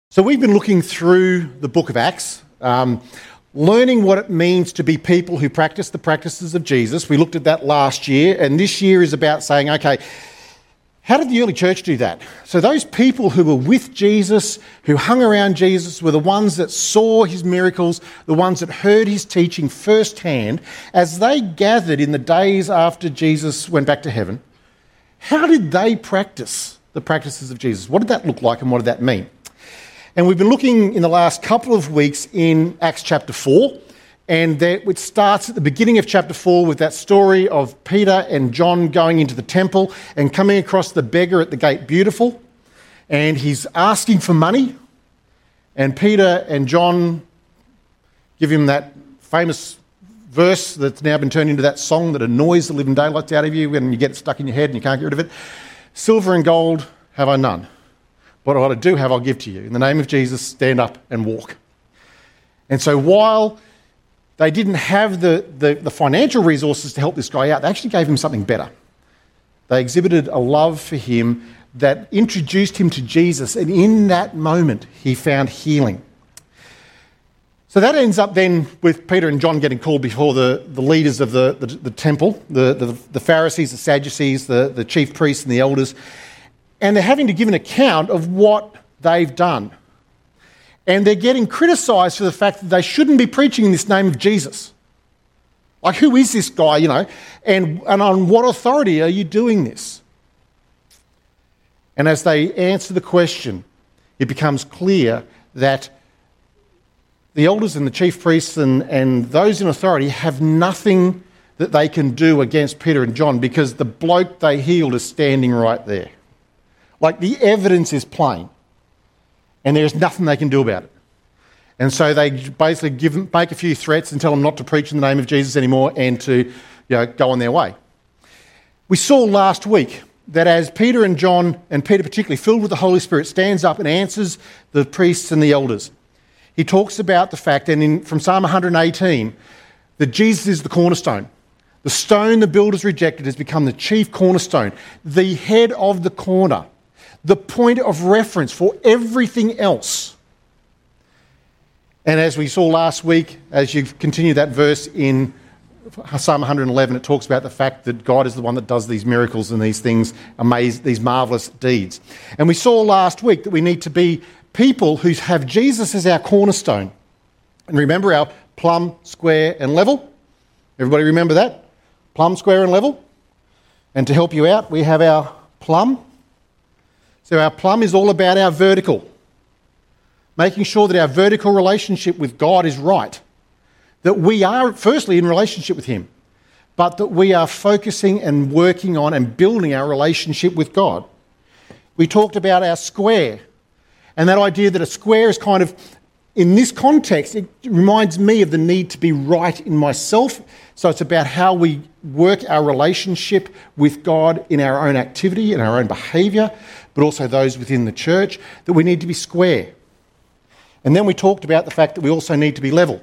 So we've been looking through the book of Acts, learning what it means to be people who practice the practices of Jesus. We looked at that last year, and this year is about saying, okay, how did the early church do that? So those people who were with Jesus, who hung around Jesus, were the ones that saw his miracles, the ones that heard his teaching firsthand. As they gathered in the days after Jesus went back to heaven, how did they practice the practices of Jesus? What did that look like and what did that mean? And we've been looking in the last couple of weeks in Acts chapter 4, and it starts at the beginning of chapter 4 with that story of Peter and John going into the temple and coming across the beggar at the gate beautiful, and he's asking for money, and Peter and John give him that famous verse that's now been turned into that song that annoys the living daylights out of you when you get it stuck in your head and you can't get rid of it. Silver and gold have I none. What I do have, I'll give to you. In the name of Jesus, stand up and walk. And so while they didn't have the financial resources to help this guy out, they actually gave him something better. They exhibited a love for him that introduced him to Jesus, and in that moment, he found healing. So that ends up then with Peter and John getting called before the leaders of the temple, the Pharisees, the Sadducees, the chief priests and the elders, and they're having to give an account of what they've done. And they're getting criticised for the fact that they shouldn't be preaching in this name of Jesus. Like, who is this guy, and on what authority are you doing this? And as they answer the question, it becomes clear that the elders and the chief priests and those in authority have nothing that they can do against Peter and John because the bloke they healed is standing right there. Like, the evidence is plain, and there's nothing they can do about it. And so they basically make a few threats and tell them not to preach in the name of Jesus anymore and to go on their way. We saw last week that as Peter and John, and Peter particularly, filled with the Holy Spirit, stands up and answers the priests and the elders, he talks about the fact, and from Psalm 118, that Jesus is the cornerstone. The stone the builders rejected has become the chief cornerstone, the head of the corner, the point of reference for everything else. And as we saw last week, as you continue that verse in Psalm 111, it talks about the fact that God is the one that does these miracles and these things, these marvellous deeds. And we saw last week that we need to be people who have Jesus as our cornerstone. And remember our plumb, square and level? Everybody remember that? Plumb, square and level? And to help you out, we have our plumb. So our plumb is all about our vertical, making sure that our vertical relationship with God is right, that we are firstly in relationship with him, but that we are focusing and working on and building our relationship with God. We talked about our square, and that idea that a square is kind of, in this context, it reminds me of the need to be right in myself. So it's about how we work our relationship with God in our own activity, in our own behaviour, but also those within the church, that we need to be square. And then we talked about the fact that we also need to be level.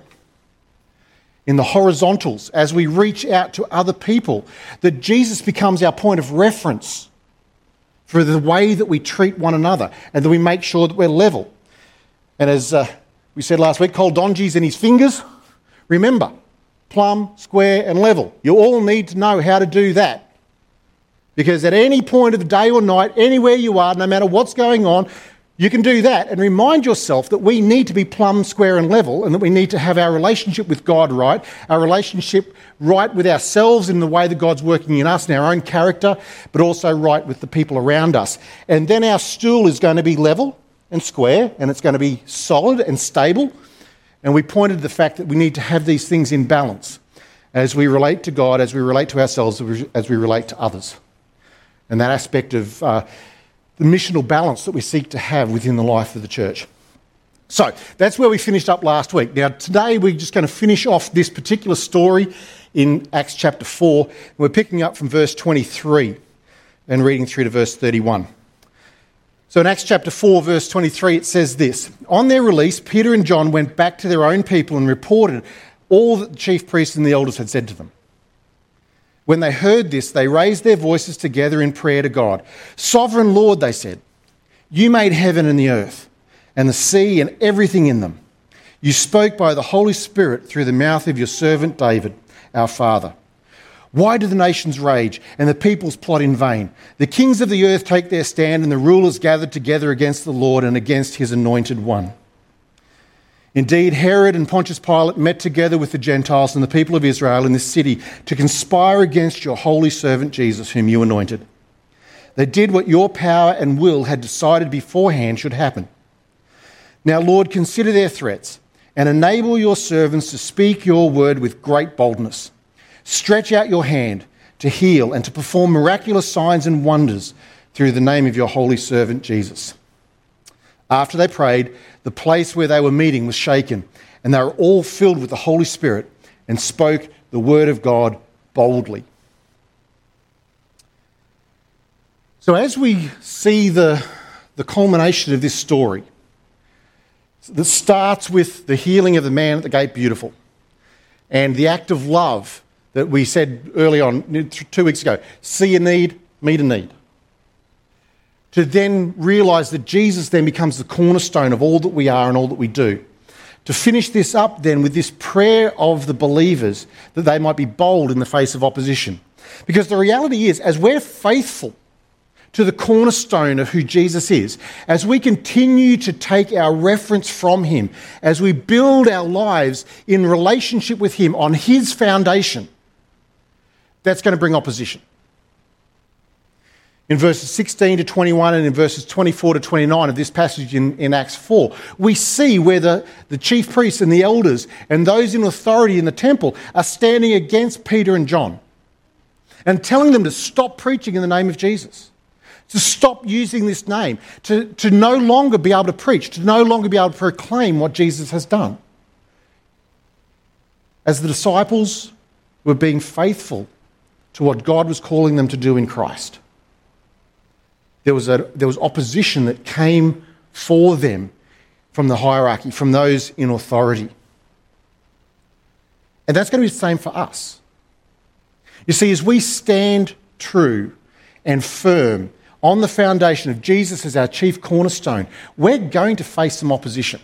In the horizontals, as we reach out to other people, that Jesus becomes our point of reference for the way that we treat one another and that we make sure that we're level. And as we said last week, Cole Donji's in his fingers. Remember, plumb, square and level. You all need to know how to do that. Because at any point of the day or night, anywhere you are, no matter what's going on, you can do that and remind yourself that we need to be plumb, square and level, and that we need to have our relationship with God right, our relationship right with ourselves in the way that God's working in us, in our own character, but also right with the people around us. And then our stool is going to be level and square, and it's going to be solid and stable. And we pointed to the fact that we need to have these things in balance as we relate to God, as we relate to ourselves, as we relate to others. And that aspect of the missional balance that we seek to have within the life of the church. So that's where we finished up last week. Now today we're just going to finish off this particular story in Acts chapter 4. We're picking up from verse 23 and reading through to verse 31. So in Acts chapter 4 verse 23 it says this: On their release, Peter and John went back to their own people and reported all that the chief priests and the elders had said to them. When they heard this, they raised their voices together in prayer to God. Sovereign Lord, they said, you made heaven and the earth, and the sea and everything in them. You spoke by the Holy Spirit through the mouth of your servant David, our father. Why do the nations rage and the peoples plot in vain? The kings of the earth take their stand and the rulers gather together against the Lord and against his anointed one. Indeed, Herod and Pontius Pilate met together with the Gentiles and the people of Israel in this city to conspire against your holy servant Jesus, whom you anointed. They did what your power and will had decided beforehand should happen. Now, Lord, consider their threats and enable your servants to speak your word with great boldness. Stretch out your hand to heal and to perform miraculous signs and wonders through the name of your holy servant Jesus. After they prayed, the place where they were meeting was shaken, and they were all filled with the Holy Spirit and spoke the word of God boldly. So as we see the culmination of this story, that starts with the healing of the man at the gate beautiful and the act of love that we said early on, 2 weeks ago, see a need, meet a need. To then realise that Jesus then becomes the cornerstone of all that we are and all that we do. To finish this up then with this prayer of the believers that they might be bold in the face of opposition. Because the reality is, as we're faithful to the cornerstone of who Jesus is, as we continue to take our reference from him, as we build our lives in relationship with him on his foundation, that's going to bring opposition. In verses 16 to 21 and in verses 24 to 29 of this passage in Acts 4, we see where the chief priests and the elders and those in authority in the temple are standing against Peter and John and telling them to stop preaching in the name of Jesus, to stop using this name, to no longer be able to preach, to no longer be able to proclaim what Jesus has done. As the disciples were being faithful to what God was calling them to do in Christ, there was opposition that came for them from the hierarchy, from those in authority. And that's going to be the same for us. You see, as we stand true and firm on the foundation of Jesus as our chief cornerstone, we're going to face some opposition.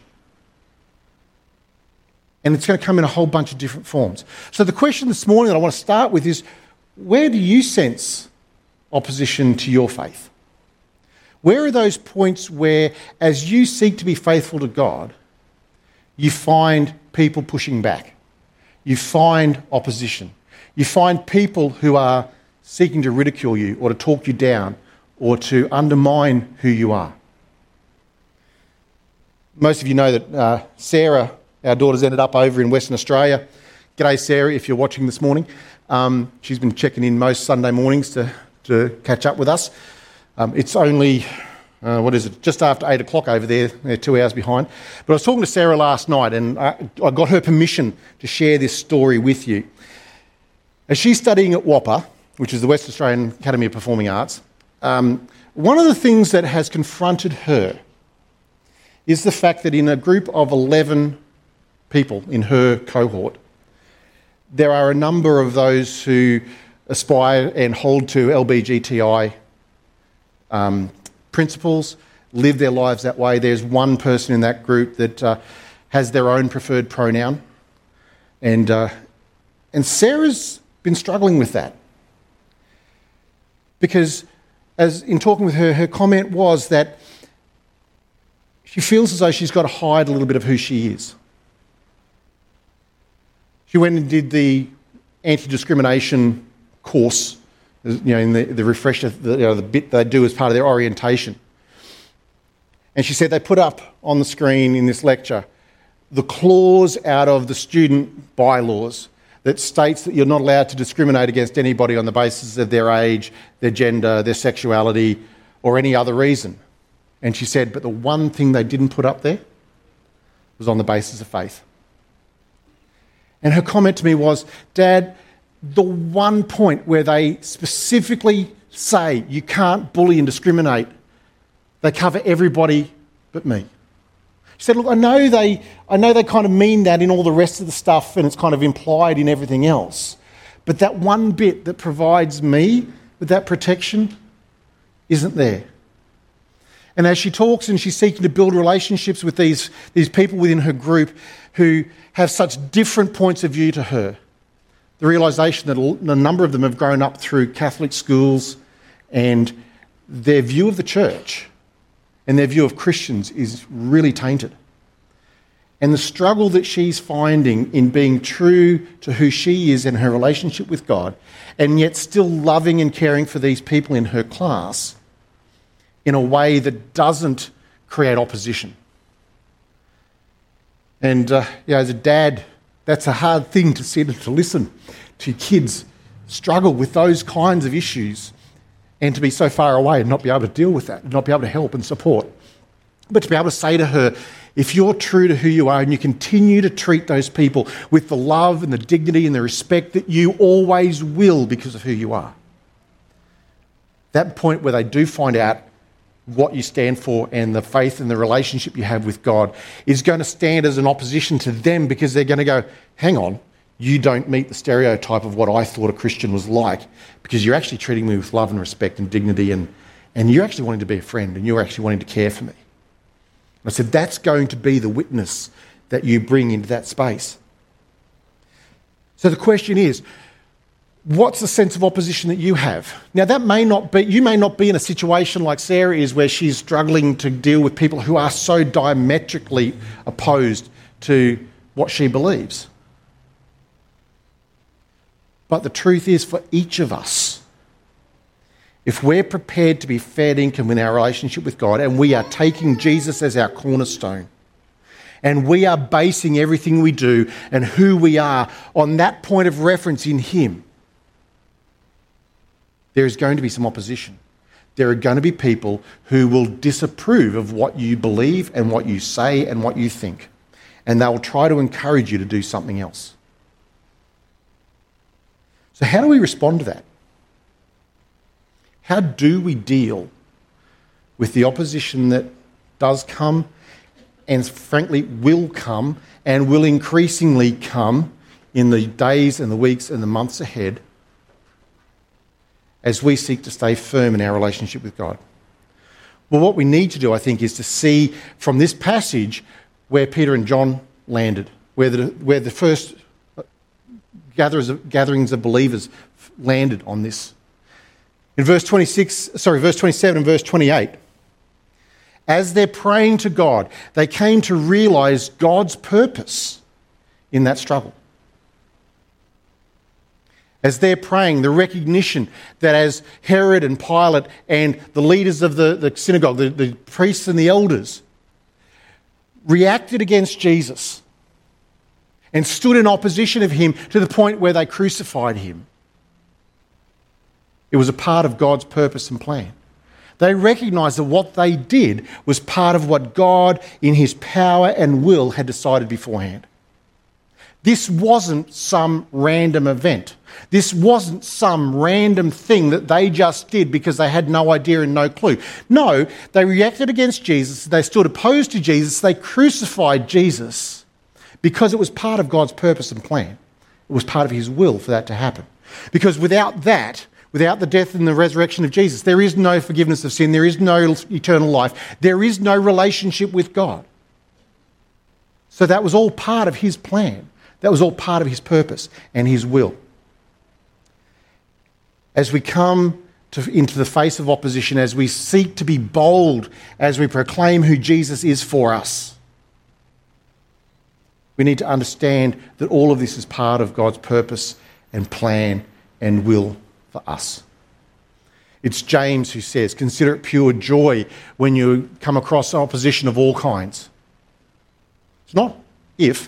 And it's going to come in a whole bunch of different forms. So the question this morning that I want to start with is, where do you sense opposition to your faith? Where are those points where, as you seek to be faithful to God, you find people pushing back? You find opposition. You find people who are seeking to ridicule you or to talk you down or to undermine who you are. Most of you know that Sarah, our daughter's ended up over in Western Australia. G'day, Sarah, if you're watching this morning. She's been checking in most Sunday mornings to catch up with us. It's only, just after 8 o'clock over there. They're 2 hours behind. But I was talking to Sarah last night and I got her permission to share this story with you. As she's studying at WAPA, which is the West Australian Academy of Performing Arts, one of the things that has confronted her is the fact that in a group of 11 people in her cohort, there are a number of those who aspire and hold to LBGTI principles, live their lives that way. There's one person in that group that has their own preferred pronoun. And Sarah's been struggling with that. Because as in talking with her, her comment was that she feels as though she's got to hide a little bit of who she is. She went and did the anti-discrimination course, in the refresher, the bit they do as part of their orientation. And she said they put up on the screen in this lecture the clause out of the student bylaws that states that you're not allowed to discriminate against anybody on the basis of their age, their gender, their sexuality, or any other reason. And she said, but the one thing they didn't put up there was on the basis of faith. And her comment to me was, Dad, the one point where they specifically say you can't bully and discriminate, they cover everybody but me. She said, look, I know they kind of mean that in all the rest of the stuff and it's kind of implied in everything else, but that one bit that provides me with that protection isn't there. And as she talks and she's seeking to build relationships with these people within her group who have such different points of view to her, the realisation that a number of them have grown up through Catholic schools and their view of the church and their view of Christians is really tainted. And the struggle that she's finding in being true to who she is in her relationship with God, and yet still loving and caring for these people in her class in a way that doesn't create opposition. And as a dad, that's a hard thing to sit and to listen to your kids struggle with those kinds of issues and to be so far away and not be able to deal with that, and not be able to help and support. But to be able to say to her, if you're true to who you are and you continue to treat those people with the love and the dignity and the respect that you always will because of who you are, that point where they do find out what you stand for and the faith and the relationship you have with God is going to stand as an opposition to them, because they're going to go, hang on, you don't meet the stereotype of what I thought a Christian was like, because you're actually treating me with love and respect and dignity, and you're actually wanting to be a friend, and you're actually wanting to care for me. I said, that's going to be the witness that you bring into that space. So the question is, what's the sense of opposition that you have? Now, that may not be, you may not be in a situation like Sarah is, where she's struggling to deal with people who are so diametrically opposed to what she believes. But the truth is, for each of us, if we're prepared to be fair income in our relationship with God, and we are taking Jesus as our cornerstone, and we are basing everything we do and who we are on that point of reference in Him, there is going to be some opposition. There are going to be people who will disapprove of what you believe and what you say and what you think, and they will try to encourage you to do something else. So how do we respond to that? How do we deal with the opposition that does come and frankly will come and will increasingly come in the days and the weeks and the months ahead as we seek to stay firm in our relationship with God? Well, what we need to do, I think, is to see from this passage where Peter and John landed, where the first gatherings of believers landed on this. In verse 27 and verse 28, as they're praying to God, they came to realise God's purpose in that struggle. As they're praying, the recognition that as Herod and Pilate and the leaders of the synagogue, the priests and the elders, reacted against Jesus and stood in opposition of him to the point where they crucified him, it was a part of God's purpose and plan. They recognised that what they did was part of what God, in His power and will, had decided beforehand. This wasn't some random event. This wasn't some random thing that they just did because they had no idea and no clue. No, they reacted against Jesus. They stood opposed to Jesus. They crucified Jesus because it was part of God's purpose and plan. It was part of His will for that to happen. Because without that, without the death and the resurrection of Jesus, there is no forgiveness of sin, there is no eternal life, there is no relationship with God. So that was all part of His plan. That was all part of His purpose and His will. As we come into the face of opposition, as we seek to be bold, as we proclaim who Jesus is for us, we need to understand that all of this is part of God's purpose and plan and will for us. It's James who says, consider it pure joy when you come across opposition of all kinds. It's not if.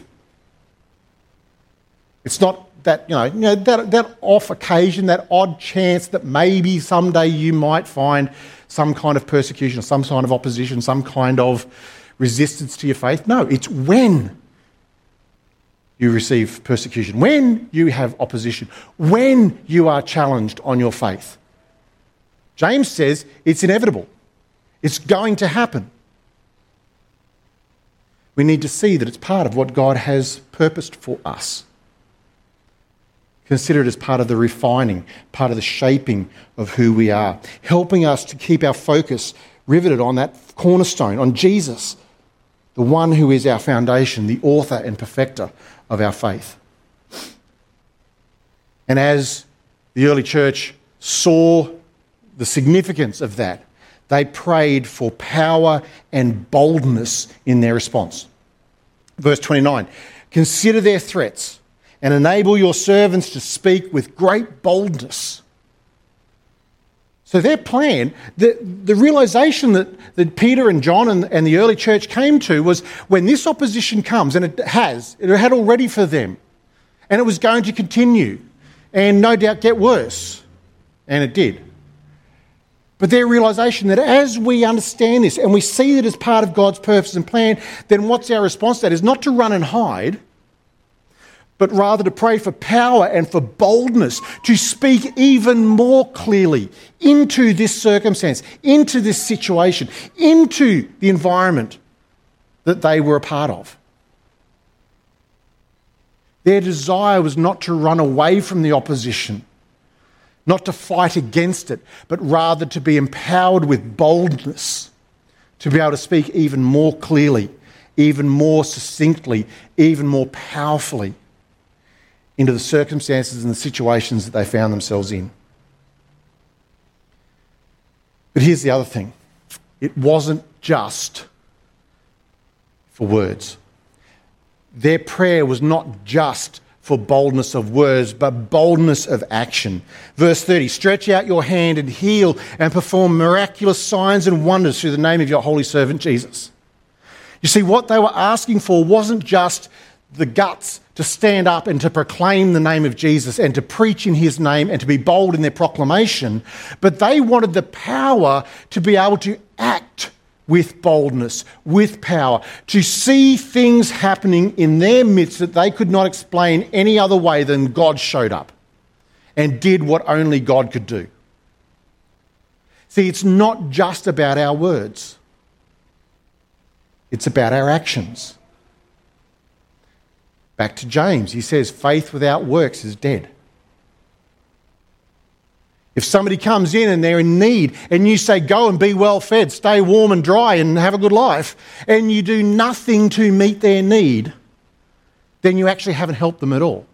It's not that, that off occasion, that odd chance that maybe someday you might find some kind of persecution, some kind of opposition, some kind of resistance to your faith. No, it's when you receive persecution, when you have opposition, when you are challenged on your faith. James says it's inevitable. It's going to happen. We need to see that it's part of what God has purposed for us. Consider it as part of the refining, part of the shaping of who we are, helping us to keep our focus riveted on that cornerstone, on Jesus, the one who is our foundation, the author and perfecter of our faith. And as the early church saw the significance of that, they prayed for power and boldness in their response. Verse 29, consider their threats and enable your servants to speak with great boldness. So their plan, the realisation that Peter and John and the early church came to was when this opposition comes, and it had already for them, and it was going to continue, and no doubt get worse, and it did. But their realisation that as we understand this and we see it as part of God's purpose and plan, then what's our response to that is not to run and hide, but rather to pray for power and for boldness to speak even more clearly into this circumstance, into this situation, into the environment that they were a part of. Their desire was not to run away from the opposition, not to fight against it, but rather to be empowered with boldness, to be able to speak even more clearly, even more succinctly, even more powerfully into the circumstances and the situations that they found themselves in. But here's the other thing. It wasn't just for words. Their prayer was not just for boldness of words, but boldness of action. Verse 30, stretch out your hand and heal and perform miraculous signs and wonders through the name of your holy servant Jesus. You see, what they were asking for wasn't just the guts to stand up and to proclaim the name of Jesus and to preach in his name and to be bold in their proclamation, but they wanted the power to be able to act with boldness, with power, to see things happening in their midst that they could not explain any other way than God showed up and did what only God could do. See, it's not just about our words. It's about our actions. Back to James, he says, faith without works is dead. If somebody comes in and they're in need and you say, go and be well fed, stay warm and dry and have a good life, and you do nothing to meet their need, then you actually haven't helped them at all.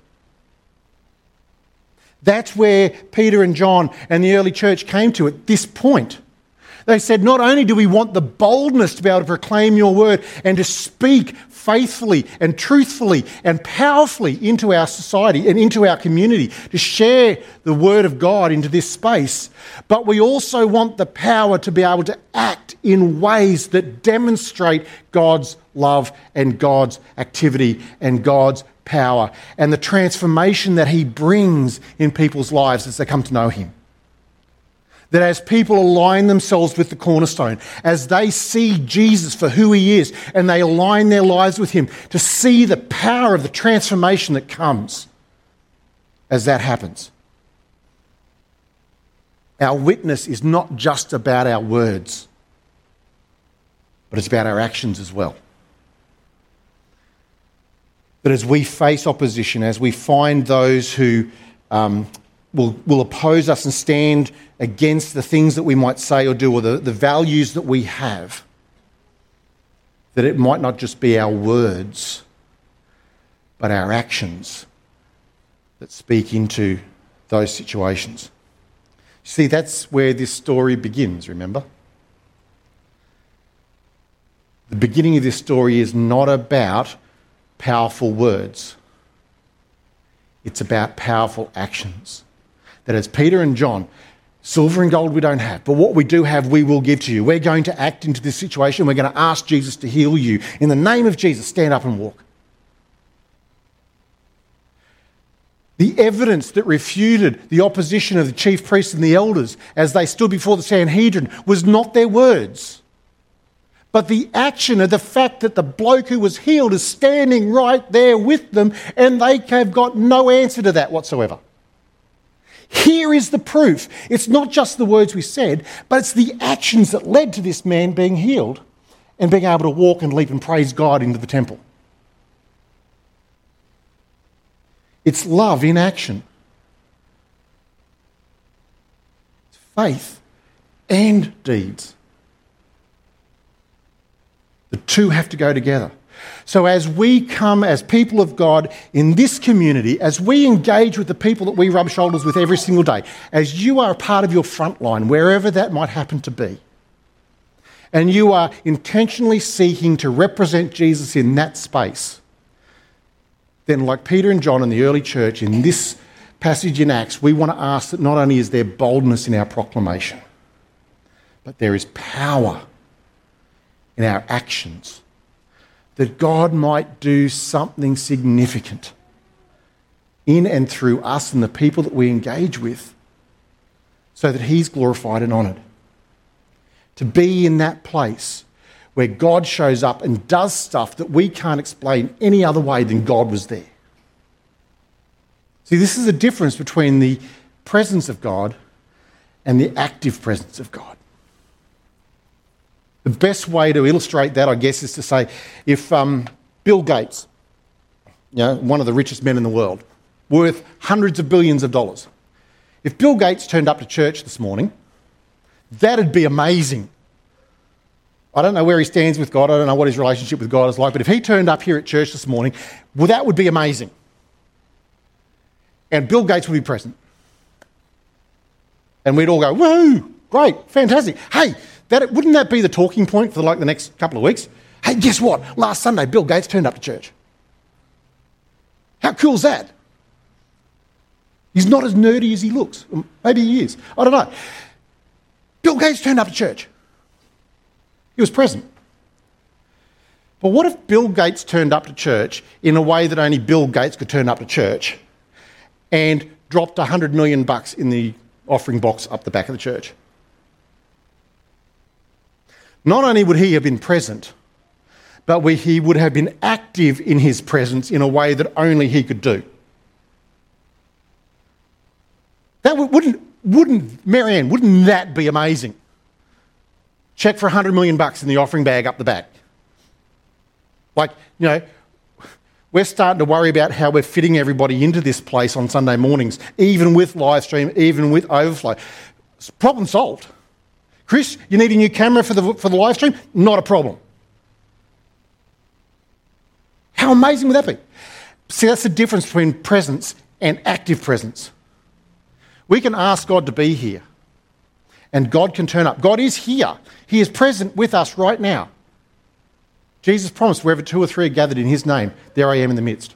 That's where Peter and John and the early church came to at this point. They said, not only do we want the boldness to be able to proclaim your word and to speak faithfully and truthfully and powerfully into our society and into our community, to share the word of God into this space, but we also want the power to be able to act in ways that demonstrate God's love and God's activity and God's power and the transformation that he brings in people's lives as they come to know him. That as people align themselves with the cornerstone, as they see Jesus for who he is, and they align their lives with him, to see the power of the transformation that comes as that happens. Our witness is not just about our words, but it's about our actions as well. That as we face opposition, as we find those who will oppose us and stand against the things that we might say or do, or the values that we have, that it might not just be our words, but our actions that speak into those situations. See, that's where this story begins, remember? The beginning of this story is not about powerful words. It's about powerful actions. That as Peter and John, silver and gold we don't have, but what we do have we will give to you. We're going to act into this situation. We're going to ask Jesus to heal you. In the name of Jesus, stand up and walk. The evidence that refuted the opposition of the chief priests and the elders as they stood before the Sanhedrin was not their words, but the action of the fact that the bloke who was healed is standing right there with them, and they have got no answer to that whatsoever. Here is the proof. It's not just the words we said, but it's the actions that led to this man being healed and being able to walk and leap and praise God into the temple. It's love in action. It's faith and deeds. The two have to go together. So as we come as people of God in this community, as we engage with the people that we rub shoulders with every single day, as you are a part of your front line, wherever that might happen to be, and you are intentionally seeking to represent Jesus in that space, then like Peter and John in the early church, in this passage in Acts, we want to ask that not only is there boldness in our proclamation, but there is power in our actions, that God might do something significant in and through us and the people that we engage with, so that he's glorified and honoured. To be in that place where God shows up and does stuff that we can't explain any other way than God was there. See, this is a difference between the presence of God and the active presence of God. The best way to illustrate that, I guess, is to say, if Bill Gates, one of the richest men in the world, worth hundreds of billions of dollars, if Bill Gates turned up to church this morning, that'd be amazing. I don't know where he stands with God. I don't know what his relationship with God is like. But if he turned up here at church this morning, well, that would be amazing. And Bill Gates would be present. And we'd all go, woo, great, fantastic. Hey, wouldn't that be the talking point for the next couple of weeks? Hey, guess what? Last Sunday, Bill Gates turned up to church. How cool is that? He's not as nerdy as he looks. Maybe he is. I don't know. Bill Gates turned up to church. He was present. But what if Bill Gates turned up to church in a way that only Bill Gates could turn up to church and dropped $100 million in the offering box up the back of the church? Not only would he have been present, but he would have been active in his presence in a way that only he could do. That wouldn't Marianne, wouldn't that be amazing? Check for $100 million in the offering bag up the back. We're starting to worry about how we're fitting everybody into this place on Sunday mornings, even with live stream, even with overflow. Problem solved. Chris, you need a new camera for the live stream? Not a problem. How amazing would that be? See, that's the difference between presence and active presence. We can ask God to be here, and God can turn up. God is here. He is present with us right now. Jesus promised, wherever two or three are gathered in his name, there I am in the midst.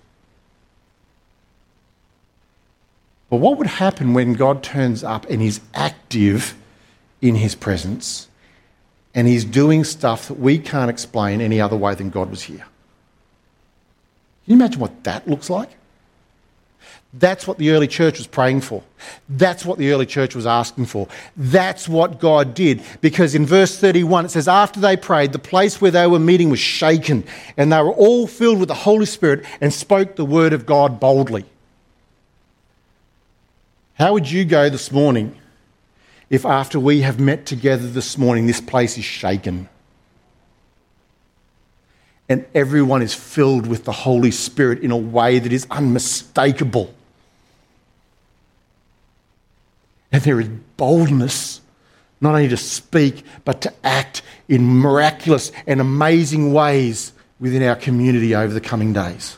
But what would happen when God turns up and he's active in his presence and he's doing stuff that we can't explain any other way than God was here? Can you imagine what that looks like? That's what the early church was praying for. That's what the early church was asking for. That's what God did. Because in verse 31 it says, after they prayed, the place where they were meeting was shaken, and they were all filled with the Holy Spirit and spoke the word of God boldly. How would you go this morning if after we have met together this morning, this place is shaken? And everyone is filled with the Holy Spirit in a way that is unmistakable. And there is boldness, not only to speak, but to act in miraculous and amazing ways within our community over the coming days.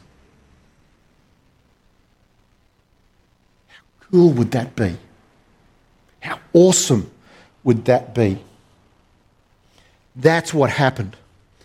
How cool would that be? How awesome would that be? That's what happened.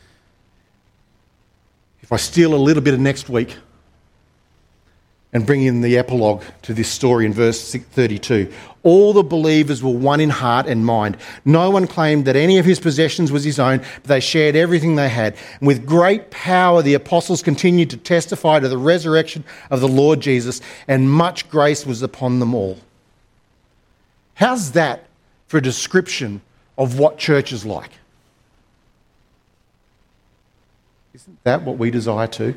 If I steal a little bit of next week and bring in the epilogue to this story in verse 32, all the believers were one in heart and mind. No one claimed that any of his possessions was his own, but they shared everything they had. And with great power, the apostles continued to testify to the resurrection of the Lord Jesus, and much grace was upon them all. How's that for a description of what church is like? Isn't that what we desire too?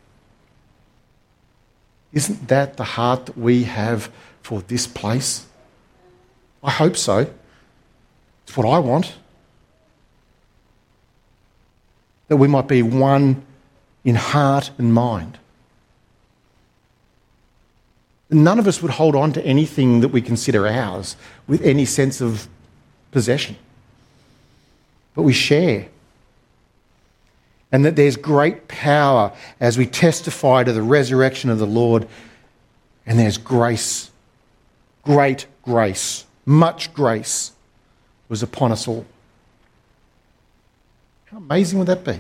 Isn't that the heart that we have for this place? I hope so. It's what I want. That we might be one in heart and mind. None of us would hold on to anything that we consider ours with any sense of possession. But we share. and that there's great power as we testify to the resurrection of the Lord, and there's grace, great grace, much grace was upon us all. How amazing would that be?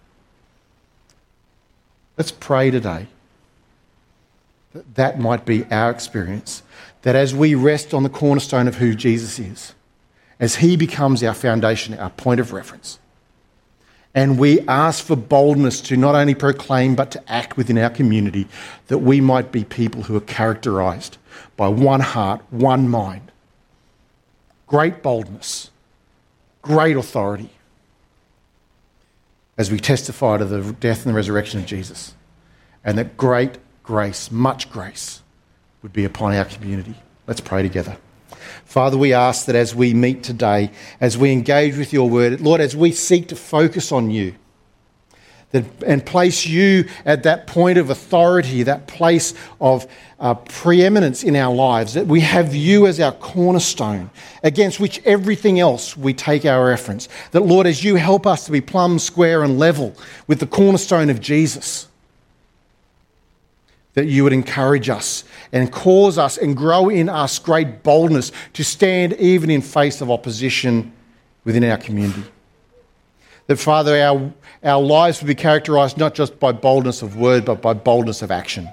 Let's pray today that that might be our experience, that as we rest on the cornerstone of who Jesus is, as he becomes our foundation, our point of reference, and we ask for boldness to not only proclaim but to act within our community, that we might be people who are characterised by one heart, one mind, great boldness, great authority, as we testify to the death and the resurrection of Jesus, and that great grace, much grace, would be upon our community. Let's pray together. Father, we ask that as we meet today, as we engage with your word, Lord, as we seek to focus on you, and place you at that point of authority, that place of preeminence in our lives, that we have you as our cornerstone against which everything else we take our reference. That, Lord, as you help us to be plumb, square and level with the cornerstone of Jesus, that you would encourage us and cause us and grow in us great boldness to stand even in face of opposition within our community. That, Father, our lives would be characterised not just by boldness of word, but by boldness of action.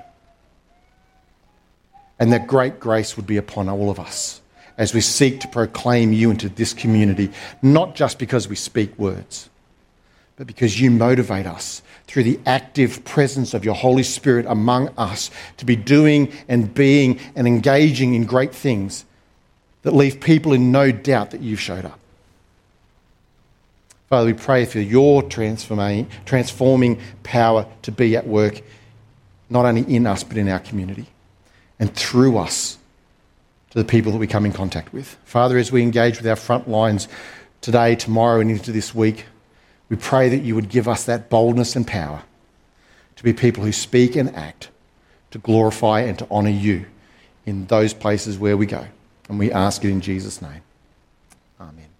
And that great grace would be upon all of us as we seek to proclaim you into this community, not just because we speak words, but because you motivate us through the active presence of your Holy Spirit among us to be doing and being and engaging in great things that leave people in no doubt that you've showed up. Father, we pray for your transforming power to be at work, not only in us, but in our community, and through us to the people that we come in contact with. Father, as we engage with our front lines today, tomorrow, and into this week, we pray that you would give us that boldness and power to be people who speak and act to glorify and to honour you in those places where we go. And we ask it in Jesus' name. Amen.